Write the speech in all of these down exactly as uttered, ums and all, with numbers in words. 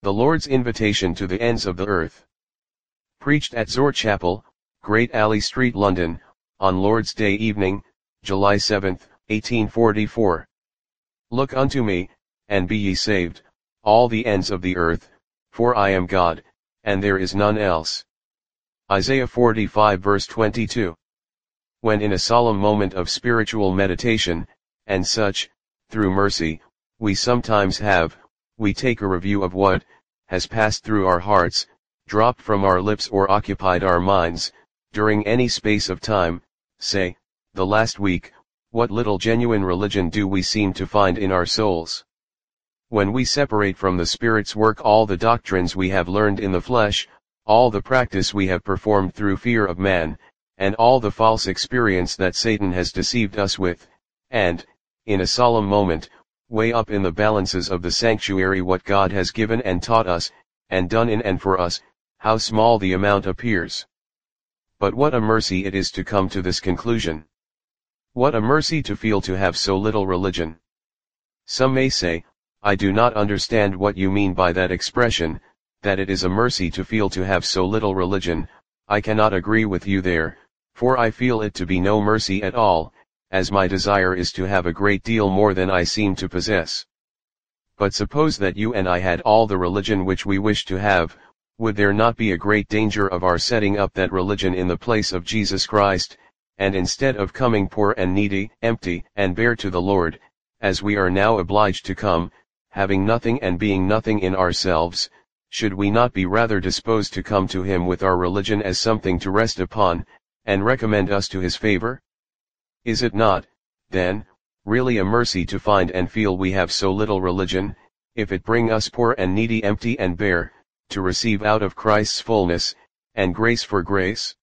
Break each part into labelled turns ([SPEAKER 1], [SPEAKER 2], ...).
[SPEAKER 1] The Lord's Invitation to the Ends of the Earth. Preached at Zoar Chapel, Great Alley Street, London, on Lord's Day evening, July seventh, eighteen forty-four. Look unto me, and be ye saved, all the ends of the earth, for I am God, and there is none else. Isaiah forty-five verse twenty-two. When in a solemn moment of spiritual meditation, and such, through mercy, we sometimes have, we take a review of what has passed through our hearts, dropped from our lips or occupied our minds, during any space of time, say, the last week, what little genuine religion do we seem to find in our souls? When we separate from the Spirit's work all the doctrines we have learned in the flesh, all the practice we have performed through fear of man, and all the false experience that Satan has deceived us with, and, in a solemn moment, weigh up in the balances of the sanctuary what God has given and taught us, and done in and for us, how small the amount appears. But what a mercy it is to come to this conclusion. What a mercy to feel to have so little religion. Some may say, I do not understand what you mean by that expression, that it is a mercy to feel to have so little religion. I cannot agree with you there, for I feel it to be no mercy at all, as my desire is to have a great deal more than I seem to possess. But suppose that you and I had all the religion which we wish to have, would there not be a great danger of our setting up that religion in the place of Jesus Christ, and instead of coming poor and needy, empty and bare to the Lord, as we are now obliged to come, having nothing and being nothing in ourselves, should we not be rather disposed to come to Him with our religion as something to rest upon, and recommend us to His favor? Is it not, then, really a mercy to find and feel we have so little religion, if it bring us poor and needy, empty and bare, to receive out of Christ's fullness, and grace for grace?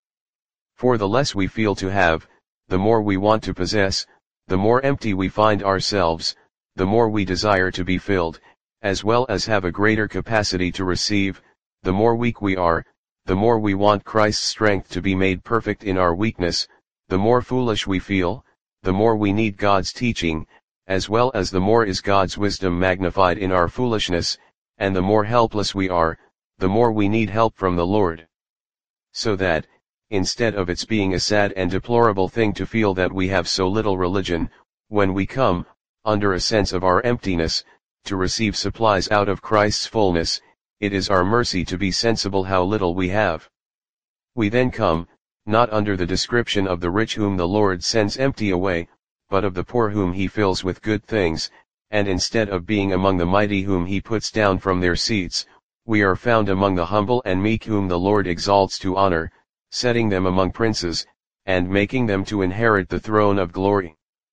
[SPEAKER 1] For the less we feel to have, the more we want to possess, the more empty we find ourselves, the more we desire to be filled, as well as have a greater capacity to receive, the more weak we are, the more we want Christ's strength to be made perfect in our weakness, the more foolish we feel, the more we need God's teaching, as well as the more is God's wisdom magnified in our foolishness, and the more helpless we are, the more we need help from the Lord. So that, instead of its being a sad and deplorable thing to feel that we have so little religion, when we come, under a sense of our emptiness, to receive supplies out of Christ's fullness, it is our mercy to be sensible how little we have. We then come, not under the description of the rich whom the Lord sends empty away, but of the poor whom He fills with good things, and instead of being among the mighty whom He puts down from their seats, we are found among the humble and meek whom the Lord exalts to honor, setting them among princes, and making them to inherit the throne of glory.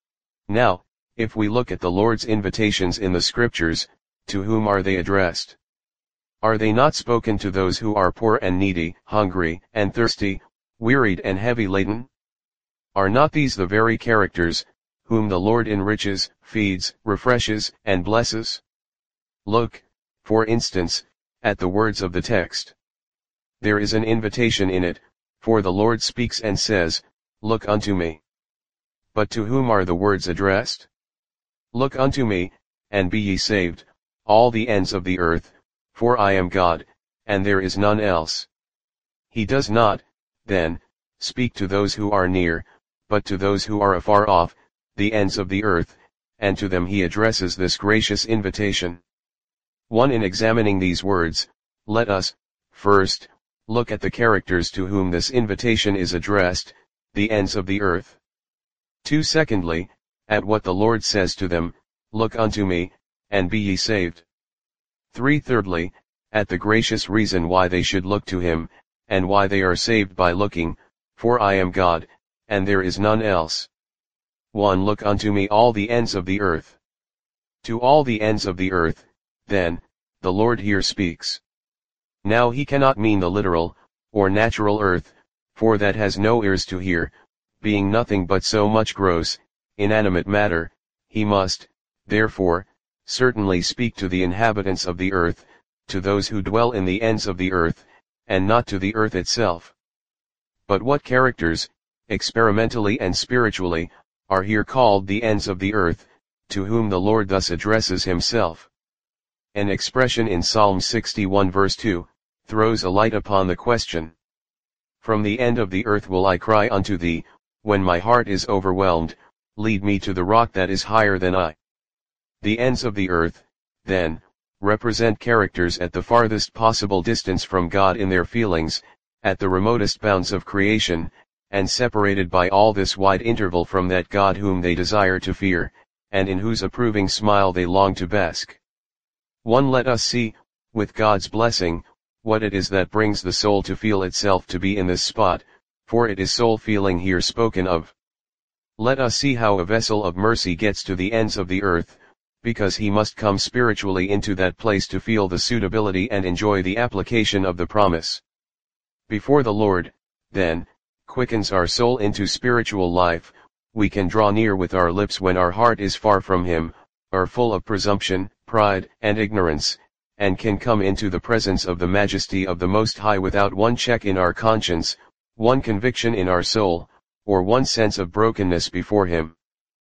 [SPEAKER 1] Now, if we look at the Lord's invitations in the Scriptures, to whom are they addressed? Are they not spoken to those who are poor and needy, hungry and thirsty, wearied and heavy laden? Are not these the very characters, whom the Lord enriches, feeds, refreshes, and blesses? Look, for instance, at the words of the text. There is an invitation in it, for the Lord speaks and says, Look unto me. But to whom are the words addressed? Look unto me, and be ye saved, all the ends of the earth, for I am God, and there is none else. He does not, then, speak to those who are near, but to those who are afar off, the ends of the earth, and to them He addresses this gracious invitation. one In examining these words, let us, first, look at the characters to whom this invitation is addressed, the ends of the earth. two Secondly, at what the Lord says to them, Look unto me, and be ye saved. three Thirdly, at the gracious reason why they should look to Him, and why they are saved by looking, for I am God, and there is none else. one Look unto me all the ends of the earth. To all the ends of the earth, then, the Lord here speaks. Now He cannot mean the literal, or natural earth, for that has no ears to hear, being nothing but so much gross, inanimate matter. He must, therefore, certainly speak to the inhabitants of the earth, to those who dwell in the ends of the earth, and not to the earth itself. But what characters, experimentally and spiritually, are here called the ends of the earth, to whom the Lord thus addresses Himself? An expression in Psalm sixty-one verse two, throws a light upon the question. From the end of the earth will I cry unto thee, when my heart is overwhelmed, lead me to the rock that is higher than I. The ends of the earth, then, represent characters at the farthest possible distance from God in their feelings, at the remotest bounds of creation, and separated by all this wide interval from that God whom they desire to fear, and in whose approving smile they long to bask. one Let us see, with God's blessing, what it is that brings the soul to feel itself to be in this spot, for it is soul feeling here spoken of. Let us see how a vessel of mercy gets to the ends of the earth, because he must come spiritually into that place to feel the suitability and enjoy the application of the promise. Before the Lord, then, quickens our soul into spiritual life, we can draw near with our lips when our heart is far from him, are full of presumption, pride, and ignorance, and can come into the presence of the majesty of the Most High without one check in our conscience, one conviction in our soul, or one sense of brokenness before him.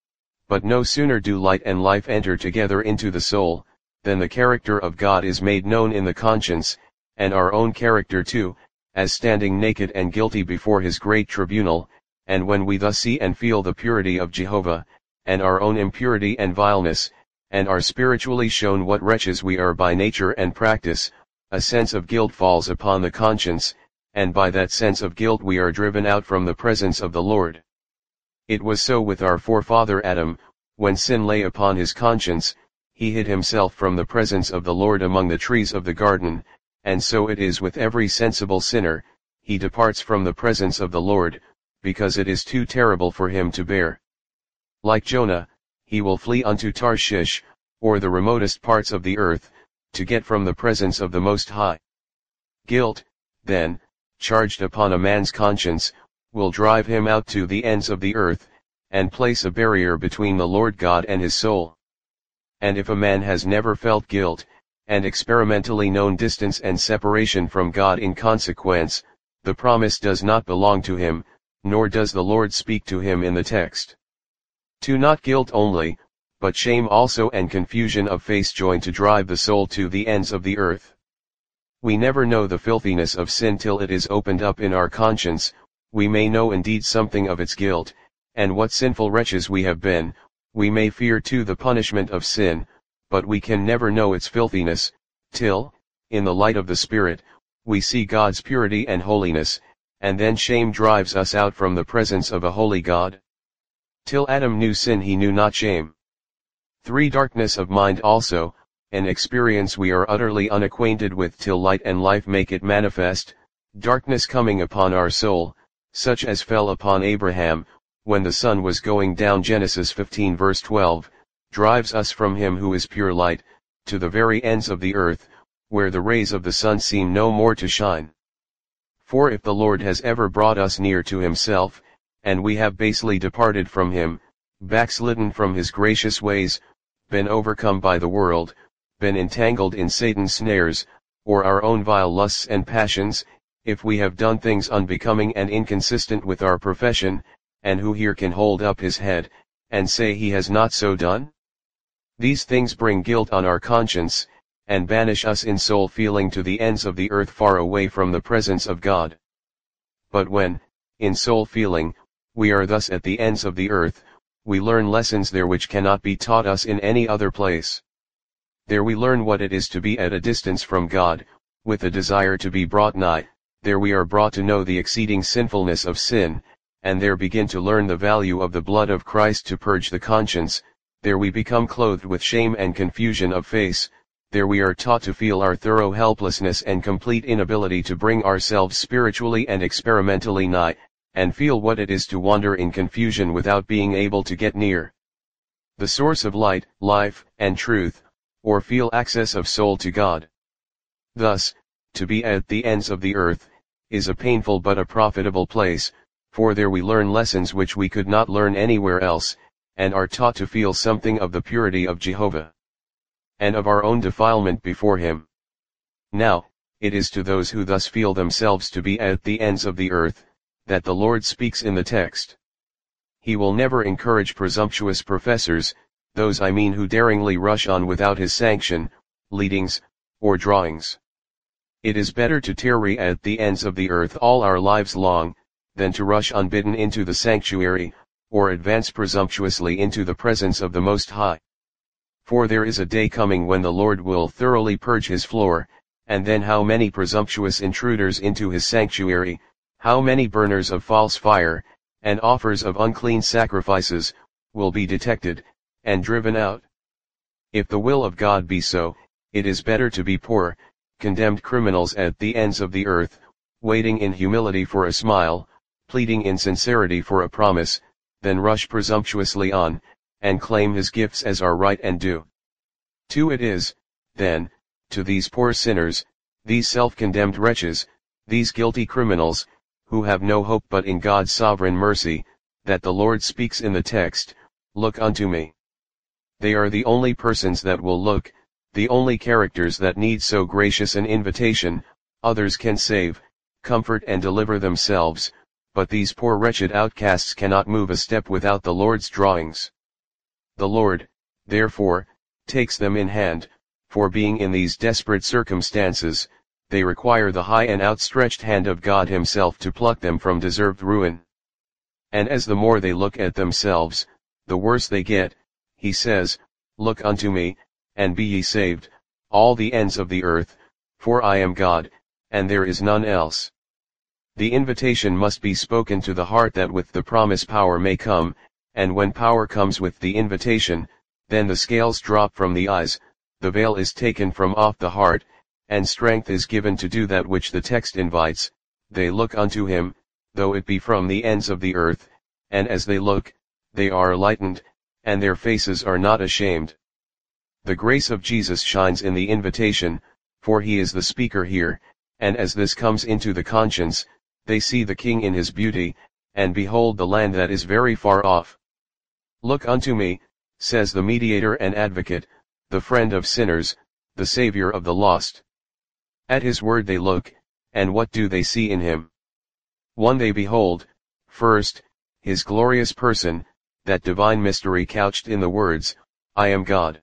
[SPEAKER 1] But no sooner do light and life enter together into the soul, than the character of God is made known in the conscience, and our own character too, as standing naked and guilty before his great tribunal, and when we thus see and feel the purity of Jehovah, and our own impurity and vileness, and are spiritually shown what wretches we are by nature and practice, a sense of guilt falls upon the conscience, and by that sense of guilt we are driven out from the presence of the Lord. It was so with our forefather Adam, when sin lay upon his conscience, he hid himself from the presence of the Lord among the trees of the garden, and so it is with every sensible sinner, he departs from the presence of the Lord, because it is too terrible for him to bear. Like Jonah, he will flee unto Tarshish, or the remotest parts of the earth, to get from the presence of the Most High. Guilt, then, charged upon a man's conscience, will drive him out to the ends of the earth, and place a barrier between the Lord God and his soul. And if a man has never felt guilt, and experimentally known distance and separation from God in consequence, the promise does not belong to him, nor does the Lord speak to him in the text. To not guilt only, but shame also and confusion of face join to drive the soul to the ends of the earth. We never know the filthiness of sin till it is opened up in our conscience. We may know indeed something of its guilt, and what sinful wretches we have been, we may fear too the punishment of sin, but we can never know its filthiness, till, in the light of the Spirit, we see God's purity and holiness, and then shame drives us out from the presence of a holy God. Till Adam knew sin he knew not shame. three Darkness of mind also, an experience we are utterly unacquainted with till light and life make it manifest, darkness coming upon our soul, such as fell upon Abraham, when the sun was going down. Genesis fifteen verse twelve, drives us from him who is pure light, to the very ends of the earth, where the rays of the sun seem no more to shine. For if the Lord has ever brought us near to himself, and we have basely departed from him, backslidden from his gracious ways, been overcome by the world, been entangled in Satan's snares, or our own vile lusts and passions, if we have done things unbecoming and inconsistent with our profession, and who here can hold up his head, and say he has not so done? These things bring guilt on our conscience, and banish us in soul feeling to the ends of the earth far away from the presence of God. But when, in soul feeling, we are thus at the ends of the earth, we learn lessons there which cannot be taught us in any other place. There we learn what it is to be at a distance from God, with a desire to be brought nigh. There we are brought to know the exceeding sinfulness of sin, and there begin to learn the value of the blood of Christ to purge the conscience. There we become clothed with shame and confusion of face. There we are taught to feel our thorough helplessness and complete inability to bring ourselves spiritually and experimentally nigh, and feel what it is to wander in confusion without being able to get near the source of light, life, and truth, or feel access of soul to God. Thus, to be at the ends of the earth, is a painful but a profitable place, for there we learn lessons which we could not learn anywhere else, and are taught to feel something of the purity of Jehovah, and of our own defilement before him. Now, it is to those who thus feel themselves to be at the ends of the earth, that the Lord speaks in the text. He will never encourage presumptuous professors, those I mean who daringly rush on without his sanction, leadings, or drawings. It is better to tarry at the ends of the earth all our lives long, than to rush unbidden into the sanctuary, or advance presumptuously into the presence of the Most High. For there is a day coming when the Lord will thoroughly purge his floor, and then how many presumptuous intruders into his sanctuary, how many burners of false fire, and offers of unclean sacrifices, will be detected, and driven out. If the will of God be so, it is better to be poor, condemned criminals at the ends of the earth, waiting in humility for a smile, pleading in sincerity for a promise, than rush presumptuously on, and claim his gifts as our right and due. To it is, then, to these poor sinners, these self-condemned wretches, these guilty criminals, who have no hope but in God's sovereign mercy, that the Lord speaks in the text, "Look unto me." They are the only persons that will look, the only characters that need so gracious an invitation. Others can save, comfort and deliver themselves, but these poor wretched outcasts cannot move a step without the Lord's drawings. The Lord, therefore, takes them in hand, for being in these desperate circumstances, they require the high and outstretched hand of God himself to pluck them from deserved ruin. And as the more they look at themselves, the worse they get, he says, "Look unto me, and be ye saved, all the ends of the earth, for I am God, and there is none else." The invitation must be spoken to the heart that with the promise power may come, and when power comes with the invitation, then the scales drop from the eyes, the veil is taken from off the heart, and strength is given to do that which the text invites. They look unto him, though it be from the ends of the earth, and as they look, they are lightened, and their faces are not ashamed. The grace of Jesus shines in the invitation, for he is the speaker here, and as this comes into the conscience, they see the King in his beauty, and behold the land that is very far off. "Look unto me," says the mediator and advocate, the friend of sinners, the Savior of the lost. At his word they look, and what do they see in him? One they behold, first, his glorious person, that divine mystery couched in the words, "I am God."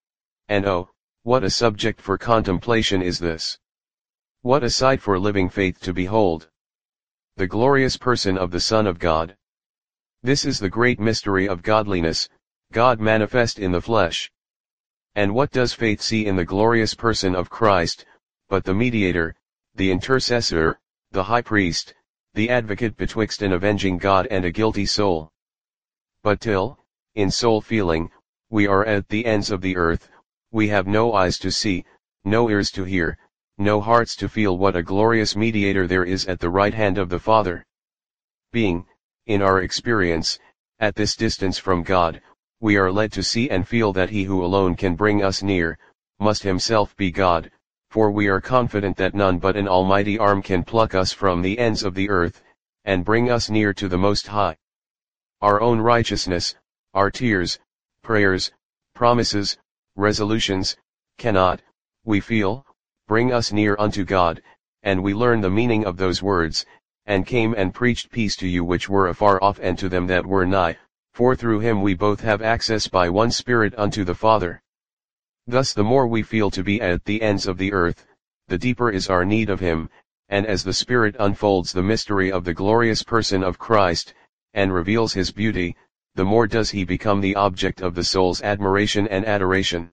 [SPEAKER 1] And oh, what a subject for contemplation is this! What a sight for living faith to behold! The glorious person of the Son of God. This is the great mystery of godliness, God manifest in the flesh. And what does faith see in the glorious person of Christ, but the mediator, the intercessor, the high priest, the advocate betwixt an avenging God and a guilty soul? But till, in soul feeling, we are at the ends of the earth, we have no eyes to see, no ears to hear, no hearts to feel what a glorious mediator there is at the right hand of the Father. Being, in our experience, at this distance from God, we are led to see and feel that he who alone can bring us near, must himself be God, for we are confident that none but an almighty arm can pluck us from the ends of the earth, and bring us near to the Most High. Our own righteousness, our tears, prayers, promises, resolutions, cannot, we feel, bring us near unto God, and we learn the meaning of those words, and came and preached peace to you which were afar off and to them that were nigh, for through him we both have access by one Spirit unto the Father. Thus the more we feel to be at the ends of the earth, the deeper is our need of him, and as the Spirit unfolds the mystery of the glorious person of Christ, and reveals his beauty, the more does he become the object of the soul's admiration and adoration.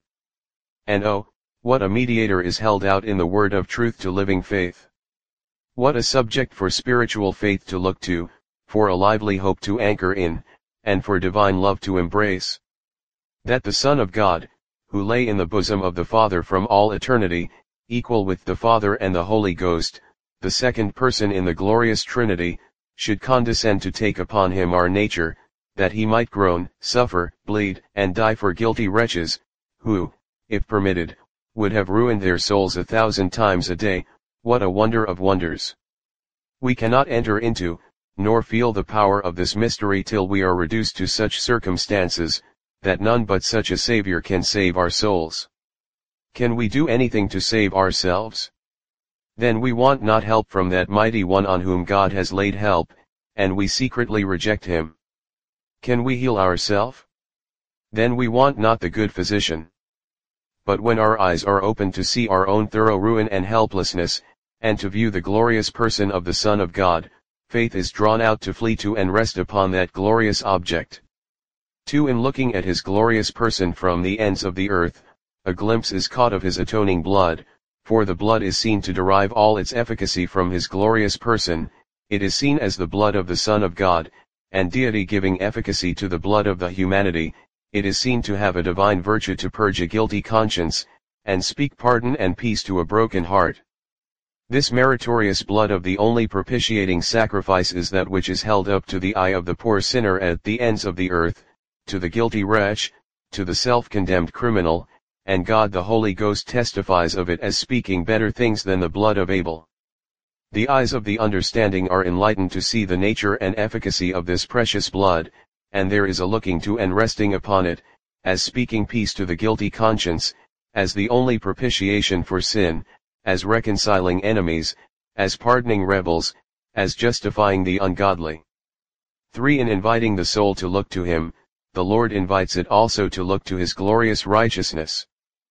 [SPEAKER 1] And oh, what a mediator is held out in the word of truth to living faith! What a subject for spiritual faith to look to, for a lively hope to anchor in, and for divine love to embrace! That the Son of God, who lay in the bosom of the Father from all eternity, equal with the Father and the Holy Ghost, the second person in the glorious Trinity, should condescend to take upon him our nature, that he might groan, suffer, bleed, and die for guilty wretches, who, if permitted, would have ruined their souls a thousand times a day. What a wonder of wonders! We cannot enter into, nor feel the power of this mystery till we are reduced to such circumstances, that none but such a Savior can save our souls. Can we do anything to save ourselves? Then we want not help from that mighty one on whom God has laid help, and we secretly reject him. Can we heal ourselves? Then we want not the good physician. But when our eyes are opened to see our own thorough ruin and helplessness, and to view the glorious person of the Son of God, faith is drawn out to flee to and rest upon that glorious object. two In looking at his glorious person from the ends of the earth, a glimpse is caught of his atoning blood, for the blood is seen to derive all its efficacy from his glorious person. It is seen as the blood of the Son of God, and deity giving efficacy to the blood of the humanity. It is seen to have a divine virtue to purge a guilty conscience, and speak pardon and peace to a broken heart. This meritorious blood of the only propitiating sacrifice is that which is held up to the eye of the poor sinner at the ends of the earth, to the guilty wretch, to the self-condemned criminal, and God the Holy Ghost testifies of it as speaking better things than the blood of Abel. The eyes of the understanding are enlightened to see the nature and efficacy of this precious blood, and there is a looking to and resting upon it, as speaking peace to the guilty conscience, as the only propitiation for sin, as reconciling enemies, as pardoning rebels, as justifying the ungodly. three In inviting the soul to look to him, the Lord invites it also to look to his glorious righteousness.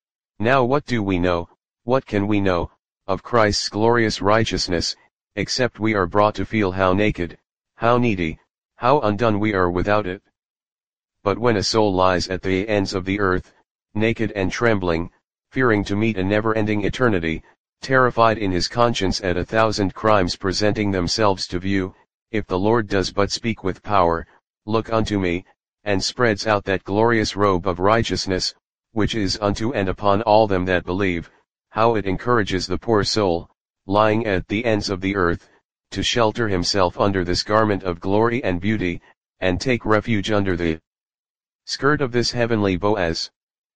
[SPEAKER 1] Now what do we know, what can we know, of Christ's glorious righteousness, except we are brought to feel how naked, how needy, how undone we are without it? But when a soul lies at the ends of the earth, naked and trembling, fearing to meet a never-ending eternity, terrified in his conscience at a thousand crimes presenting themselves to view, if the Lord does but speak with power, "Look unto me," and spreads out that glorious robe of righteousness, which is unto and upon all them that believe, how it encourages the poor soul, lying at the ends of the earth, to shelter himself under this garment of glory and beauty, and take refuge under the skirt of this heavenly Boaz.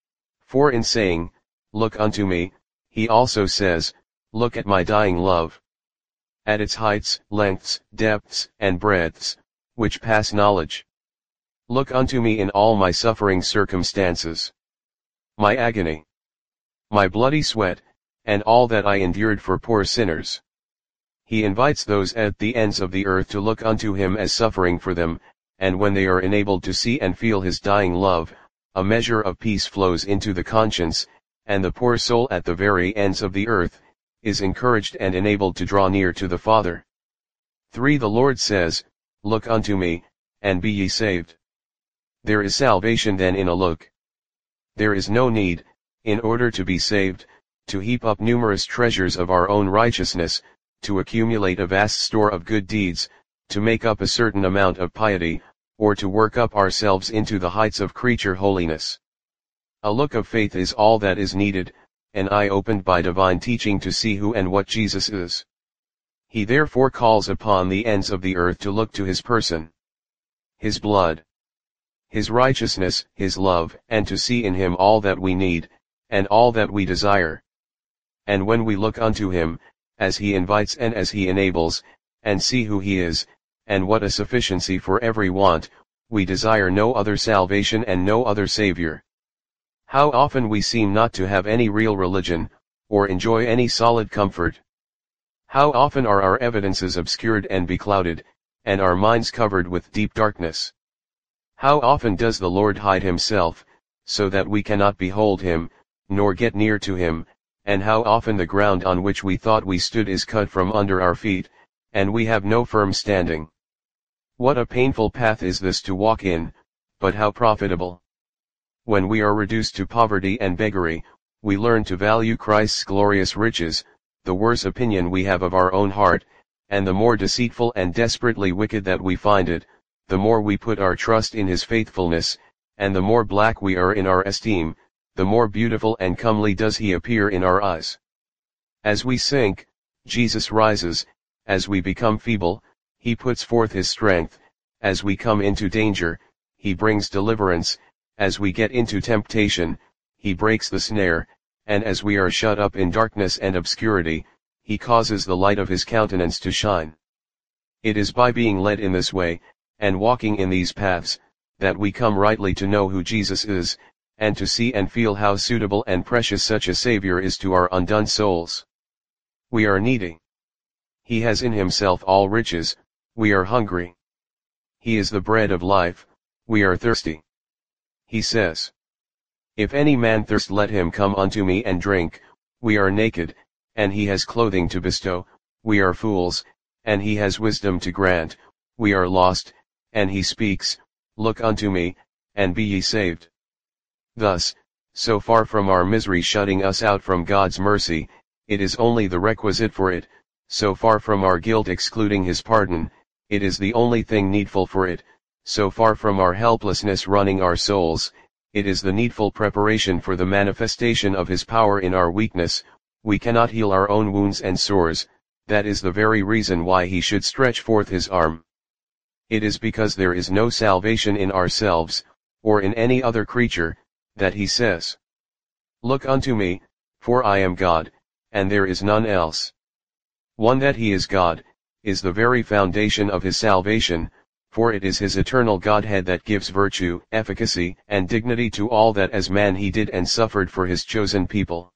[SPEAKER 1] For in saying, "Look unto me," he also says, "Look at my dying love. At its heights, lengths, depths, and breadths, which pass knowledge. Look unto me in all my suffering circumstances. My agony. My bloody sweat, and all that I endured for poor sinners." He invites those at the ends of the earth to look unto him as suffering for them, and when they are enabled to see and feel his dying love, a measure of peace flows into the conscience, and the poor soul at the very ends of the earth, is encouraged and enabled to draw near to the Father. three The Lord says, "Look unto me, and be ye saved." There is salvation then in a look. There is no need, in order to be saved, to heap up numerous treasures of our own righteousness, to accumulate a vast store of good deeds, to make up a certain amount of piety, or to work up ourselves into the heights of creature holiness. A look of faith is all that is needed, an eye opened by divine teaching to see who and what Jesus is. He therefore calls upon the ends of the earth to look to his person, his blood, his righteousness, his love, and to see in him all that we need, and all that we desire. And when we look unto him, as he invites and as he enables, and see who he is, and what a sufficiency for every want, we desire no other salvation and no other Savior. How often we seem not to have any real religion, or enjoy any solid comfort. How often are our evidences obscured and beclouded, and our minds covered with deep darkness. How often does the Lord hide himself, so that we cannot behold him, nor get near to him, and how often the ground on which we thought we stood is cut from under our feet, and we have no firm standing. What a painful path is this to walk in, but how profitable. When we are reduced to poverty and beggary, we learn to value Christ's glorious riches. The worse opinion we have of our own heart, and the more deceitful and desperately wicked that we find it, the more we put our trust in his faithfulness, and the more black we are in our esteem, the more beautiful and comely does he appear in our eyes. As we sink, Jesus rises; as we become feeble, he puts forth his strength; as we come into danger, he brings deliverance; as we get into temptation, he breaks the snare; and as we are shut up in darkness and obscurity, he causes the light of his countenance to shine. It is by being led in this way, and walking in these paths, that we come rightly to know who Jesus is, and to see and feel how suitable and precious such a Savior is to our undone souls. We are needy. He has in himself all riches; we are hungry. He is the bread of life; we are thirsty. He says, If any man thirst, let him come unto me and drink. We are naked, and he has clothing to bestow. We are fools, and he has wisdom to grant. We are lost, and he speaks, look unto me, and be ye saved. Thus, so far from our misery shutting us out from God's mercy, it is only the requisite for it; so far from our guilt excluding his pardon, it is the only thing needful for it; so far from our helplessness running our souls, it is the needful preparation for the manifestation of his power in our weakness. We cannot heal our own wounds and sores, that is the very reason why he should stretch forth his arm. It is because there is no salvation in ourselves, or in any other creature, that he says, look unto me, for I am God, and there is none else. One, that he is God, is the very foundation of his salvation, for it is his eternal Godhead that gives virtue, efficacy, and dignity to all that as man he did and suffered for his chosen people.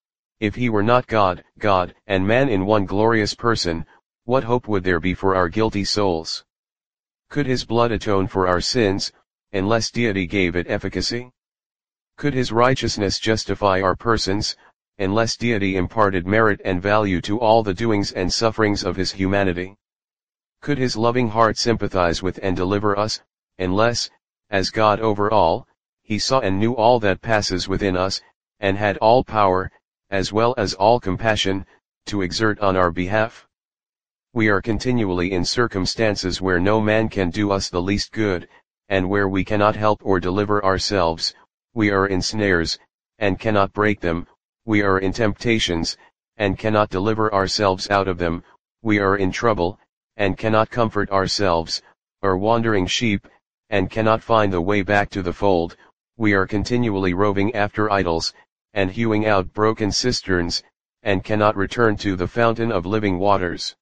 [SPEAKER 1] If he were not God, God, and man in one glorious person, what hope would there be for our guilty souls? Could his blood atone for our sins, unless deity gave it efficacy? Could his righteousness justify our persons, unless deity imparted merit and value to all the doings and sufferings of his humanity? Could his loving heart sympathize with and deliver us, unless, as God over all, he saw and knew all that passes within us, and had all power, as well as all compassion, to exert on our behalf? We are continually in circumstances where no man can do us the least good, and where we cannot help or deliver ourselves. We are in snares, and cannot break them. We are in temptations, and cannot deliver ourselves out of them. We are in trouble, and cannot comfort ourselves, are wandering sheep, and cannot find the way back to the fold. We are continually roving after idols, and hewing out broken cisterns, and cannot return to the fountain of living waters.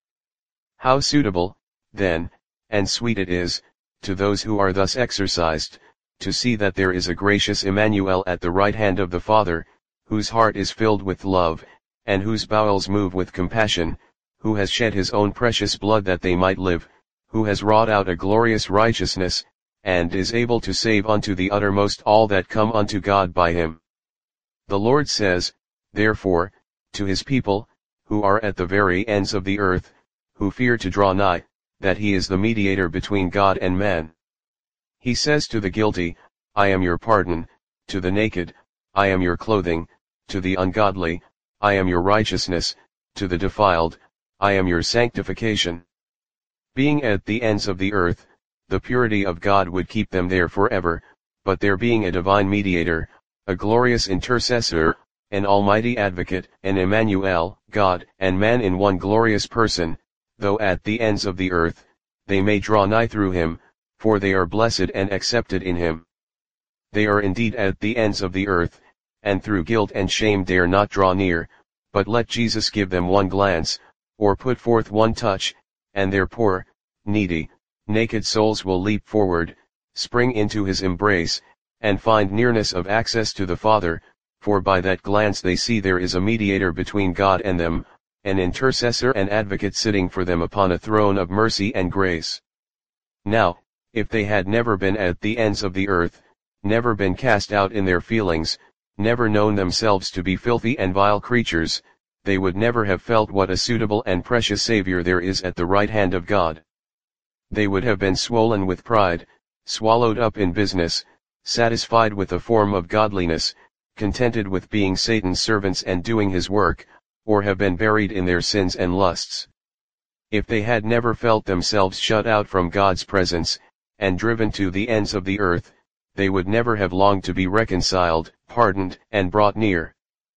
[SPEAKER 1] How suitable, then, and sweet it is, to those who are thus exercised, to see that there is a gracious Emmanuel at the right hand of the Father, whose heart is filled with love, and whose bowels move with compassion, who has shed his own precious blood that they might live, who has wrought out a glorious righteousness, and is able to save unto the uttermost all that come unto God by him. The Lord says, therefore, to his people, who are at the very ends of the earth, who fear to draw nigh, that he is the mediator between God and man. He says to the guilty, I am your pardon; to the naked, I am your clothing; to the ungodly, I am your righteousness; to the defiled, I am your sanctification. Being at the ends of the earth, the purity of God would keep them there forever, but there being a divine mediator, a glorious intercessor, an almighty advocate, an Emmanuel, God and man in one glorious person, though at the ends of the earth, they may draw nigh through him, for they are blessed and accepted in him. They are indeed at the ends of the earth, and through guilt and shame dare not draw near, but let Jesus give them one glance, or put forth one touch, and their poor, needy, naked souls will leap forward, spring into his embrace, and find nearness of access to the Father, for by that glance they see there is a mediator between God and them, an intercessor and advocate sitting for them upon a throne of mercy and grace. Now, if they had never been at the ends of the earth, never been cast out in their feelings, never known themselves to be filthy and vile creatures, they would never have felt what a suitable and precious Savior there is at the right hand of God. They would have been swollen with pride, swallowed up in business, satisfied with a form of godliness, contented with being Satan's servants and doing his work, or have been buried in their sins and lusts. If they had never felt themselves shut out from God's presence, and driven to the ends of the earth, they would never have longed to be reconciled, pardoned, and brought near.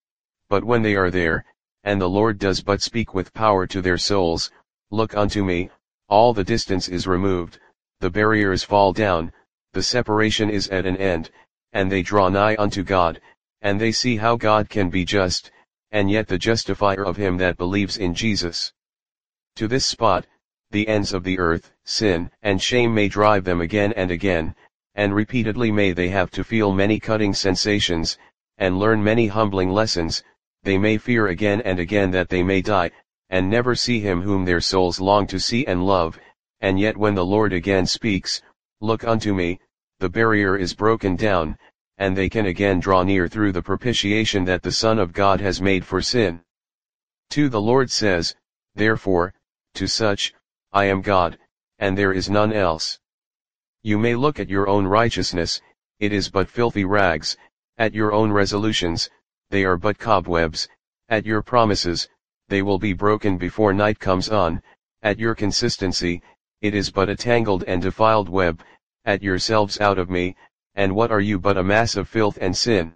[SPEAKER 1] But when they are there, and the Lord does but speak with power to their souls, look unto me, all the distance is removed, the barriers fall down, the separation is at an end, and they draw nigh unto God, and they see how God can be just, and yet the justifier of him that believes in Jesus. To this spot, the ends of the earth, sin and shame may drive them again and again, and repeatedly may they have to feel many cutting sensations, and learn many humbling lessons. They may fear again and again that they may die, and never see him whom their souls long to see and love, and yet when the Lord again speaks, look unto me, the barrier is broken down, and they can again draw near through the propitiation that the Son of God has made for sin. two The Lord says, therefore, to such, I am God, and there is none else. You may look at your own righteousness, it is but filthy rags; at your own resolutions, they are but cobwebs; at your promises, they will be broken before night comes on; at your consistency, it is but a tangled and defiled web; at yourselves out of me, and what are you but a mass of filth and sin?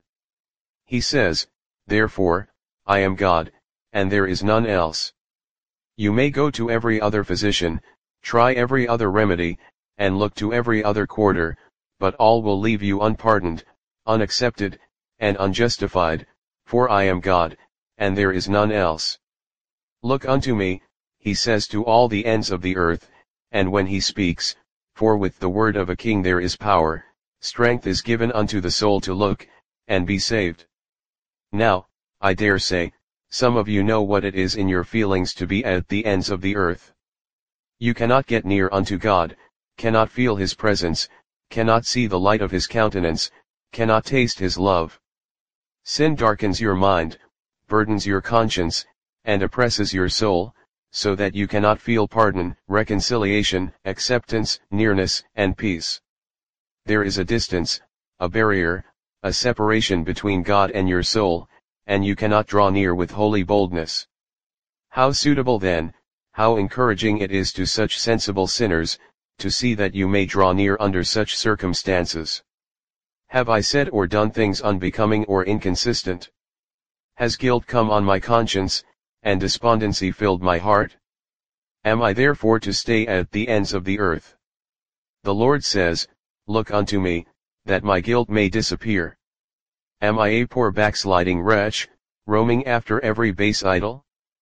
[SPEAKER 1] He says, therefore, I am God, and there is none else. You may go to every other physician, try every other remedy, and look to every other quarter, but all will leave you unpardoned, unaccepted, and unjustified, for I am God, and there is none else. Look unto me, he says to all the ends of the earth, and when he speaks, for with the word of a king there is power, strength is given unto the soul to look, and be saved. Now, I dare say, some of you know what it is in your feelings to be at the ends of the earth. You cannot get near unto God, cannot feel his presence, cannot see the light of his countenance, cannot taste his love. Sin darkens your mind, burdens your conscience, and oppresses your soul, so that you cannot feel pardon, reconciliation, acceptance, nearness, and peace. There is a distance, a barrier, a separation between God and your soul, and you cannot draw near with holy boldness. How suitable then, how encouraging it is to such sensible sinners, to see that you may draw near under such circumstances. Have I said or done things unbecoming or inconsistent? Has guilt come on my conscience, and despondency filled my heart? Am I therefore to stay at the ends of the earth? The Lord says, look unto me, that my guilt may disappear. Am I a poor backsliding wretch, roaming after every base idol?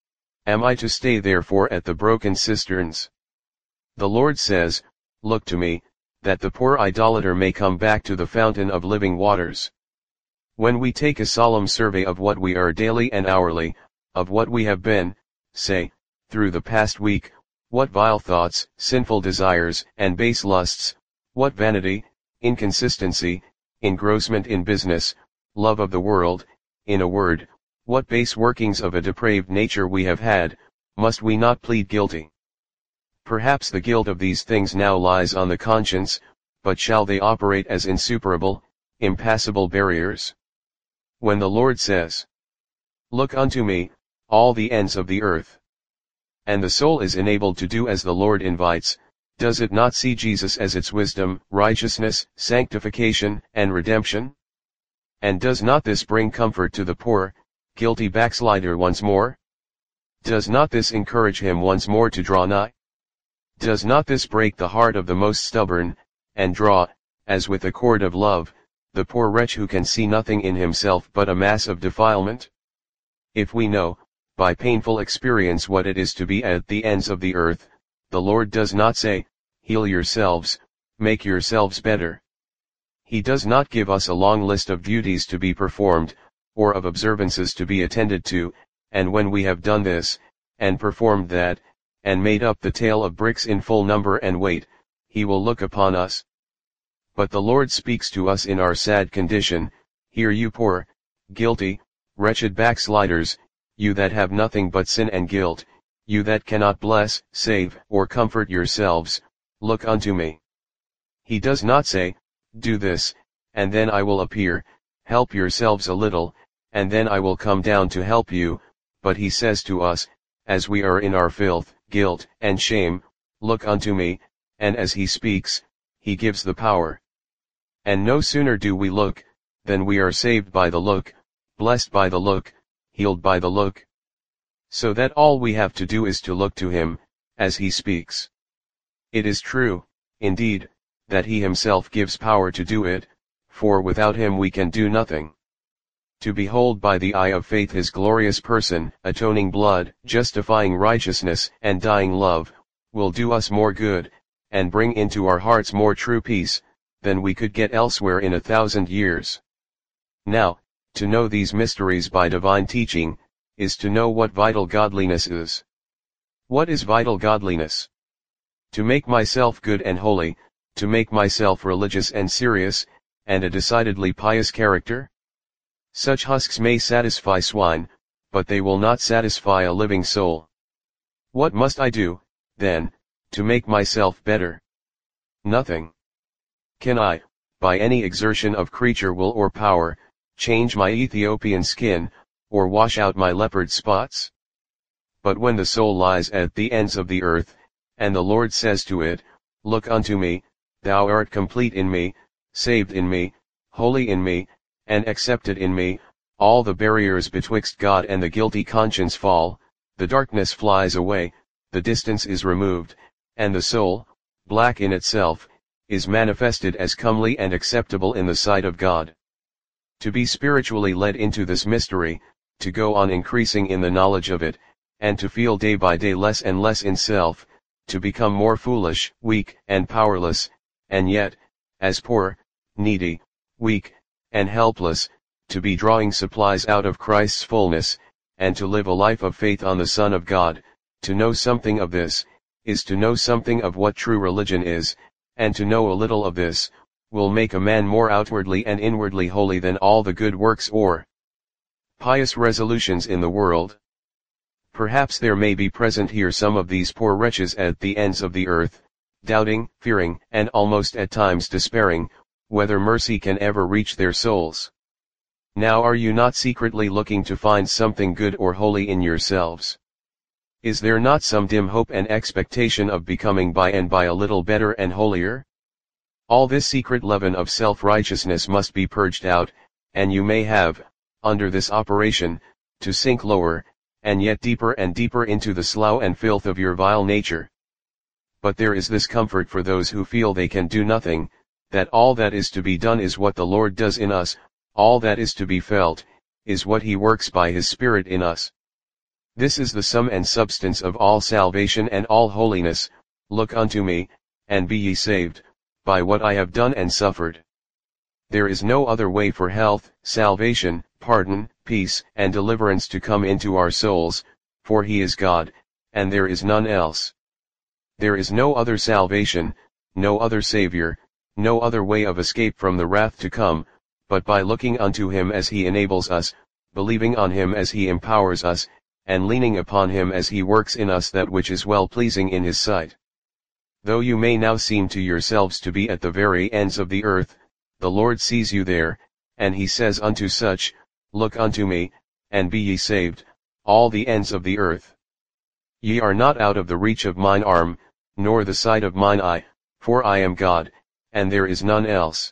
[SPEAKER 1] Am I to stay therefore at the broken cisterns? The Lord says, look to me, that the poor idolater may come back to the fountain of living waters. When we take a solemn survey of what we are daily and hourly, of what we have been, say, through the past week, what vile thoughts, sinful desires, and base lusts, what vanity, inconsistency, engrossment in business, love of the world, in a word, what base workings of a depraved nature we have had, must we not plead guilty? Perhaps the guilt of these things now lies on the conscience, but shall they operate as insuperable, impassable barriers? When the Lord says, look unto me, all the ends of the earth, and the soul is enabled to do as the Lord invites, does it not see Jesus as its wisdom, righteousness, sanctification, and redemption? And does not this bring comfort to the poor, guilty backslider once more? Does not this encourage him once more to draw nigh? Does not this break the heart of the most stubborn, and draw, as with a cord of love, the poor wretch who can see nothing in himself but a mass of defilement? If we know, by painful experience, what it is to be at the ends of the earth, the Lord does not say, heal yourselves, make yourselves better. He does not give us a long list of duties to be performed, or of observances to be attended to, and when we have done this, and performed that, and made up the tale of bricks in full number and weight, he will look upon us. But the Lord speaks to us in our sad condition, hear you poor, guilty, wretched backsliders, you that have nothing but sin and guilt, you that cannot bless, save, or comfort yourselves, look unto me. He does not say, do this, and then I will appear, help yourselves a little, and then I will come down to help you, but he says to us, as we are in our filth, guilt, and shame, look unto me, and as he speaks, he gives the power. And no sooner do we look, than we are saved by the look, blessed by the look, healed by the look. So that all we have to do is to look to him, as he speaks. It is true, indeed, that he himself gives power to do it, for without him we can do nothing. To behold by the eye of faith his glorious person, atoning blood, justifying righteousness, and dying love, will do us more good, and bring into our hearts more true peace, than we could get elsewhere in a thousand years. Now, to know these mysteries by divine teaching, is to know what vital godliness is. What is vital godliness? To make myself good and holy, to make myself religious and serious, and a decidedly pious character? Such husks may satisfy swine, but they will not satisfy a living soul. What must I do, then, to make myself better? Nothing. Can I, by any exertion of creature will or power, change my Ethiopian skin, or wash out my leopard spots? But when the soul lies at the ends of the earth, and the Lord says to it, Look unto me, thou art complete in me, saved in me, holy in me, and accepted in me, all the barriers betwixt God and the guilty conscience fall, the darkness flies away, the distance is removed, and the soul, black in itself, is manifested as comely and acceptable in the sight of God. To be spiritually led into this mystery, to go on increasing in the knowledge of it, and to feel day by day less and less in self, to become more foolish, weak, and powerless, and yet, as poor, needy, weak, and helpless, to be drawing supplies out of Christ's fullness, and to live a life of faith on the Son of God, to know something of this, is to know something of what true religion is, and to know a little of this, will make a man more outwardly and inwardly holy than all the good works or pious resolutions in the world. Perhaps there may be present here some of these poor wretches at the ends of the earth, doubting, fearing, and almost at times despairing, whether mercy can ever reach their souls. Now are you not secretly looking to find something good or holy in yourselves? Is there not some dim hope and expectation of becoming by and by a little better and holier? All this secret leaven of self-righteousness must be purged out, and you may have, under this operation, to sink lower, and yet deeper and deeper into the slough and filth of your vile nature. But there is this comfort for those who feel they can do nothing, that all that is to be done is what the Lord does in us, all that is to be felt, is what He works by His Spirit in us. This is the sum and substance of all salvation and all holiness. Look unto me, and be ye saved, by what I have done and suffered. There is no other way for health, salvation, pardon, peace, and deliverance to come into our souls, for He is God, and there is none else. There is no other salvation, no other Savior, no other way of escape from the wrath to come, but by looking unto Him as He enables us, believing on Him as He empowers us, and leaning upon Him as He works in us that which is well-pleasing in His sight. Though you may now seem to yourselves to be at the very ends of the earth, the Lord sees you there, and He says unto such, Look unto me, and be ye saved, all the ends of the earth. Ye are not out of the reach of mine arm, nor the sight of mine eye, for I am God, and there is none else.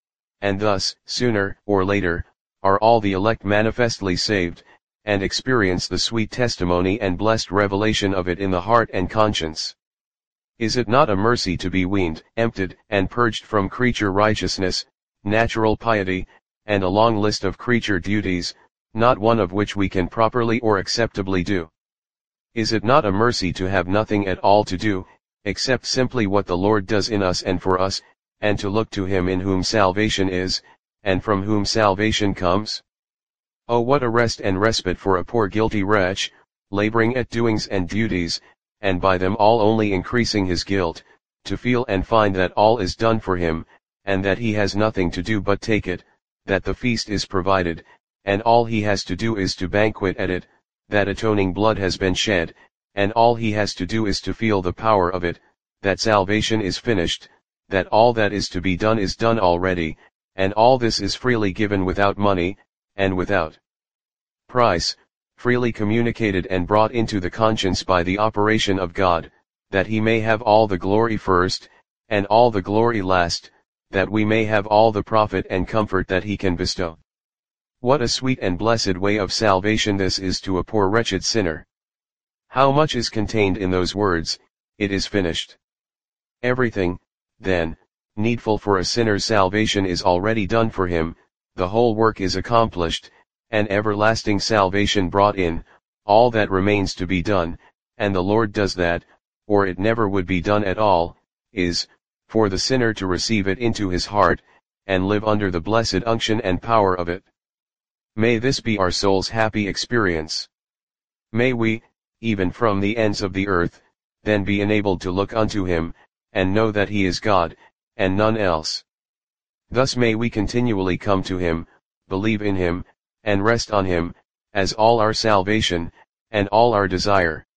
[SPEAKER 1] And thus, sooner or later, are all the elect manifestly saved, and experience the sweet testimony and blessed revelation of it in the heart and conscience. Is it not a mercy to be weaned, emptied, and purged from creature righteousness, natural piety, and a long list of creature duties, not one of which we can properly or acceptably do? Is it not a mercy to have nothing at all to do, except simply what the Lord does in us and for us, and to look to Him in whom salvation is, and from whom salvation comes? Oh, what a rest and respite for a poor guilty wretch, laboring at doings and duties, and by them all only increasing his guilt, to feel and find that all is done for him, and that he has nothing to do but take it, that the feast is provided, and all he has to do is to banquet at it, that atoning blood has been shed, and all he has to do is to feel the power of it, that salvation is finished, that all that is to be done is done already, and all this is freely given without money, and without price, freely communicated and brought into the conscience by the operation of God, that He may have all the glory first, and all the glory last, that we may have all the profit and comfort that He can bestow. What a sweet and blessed way of salvation this is to a poor wretched sinner! How much is contained in those words, "It is finished." Everything, then, needful for a sinner's salvation is already done for him, the whole work is accomplished, and everlasting salvation brought in. All that remains to be done, and the Lord does that, or it never would be done at all, is, for the sinner to receive it into his heart, and live under the blessed unction and power of it. May this be our soul's happy experience. May we, even from the ends of the earth, then be enabled to look unto Him, and know that He is God, and none else. Thus may we continually come to him, believe in him, and rest on him, as all our salvation, and all our desire.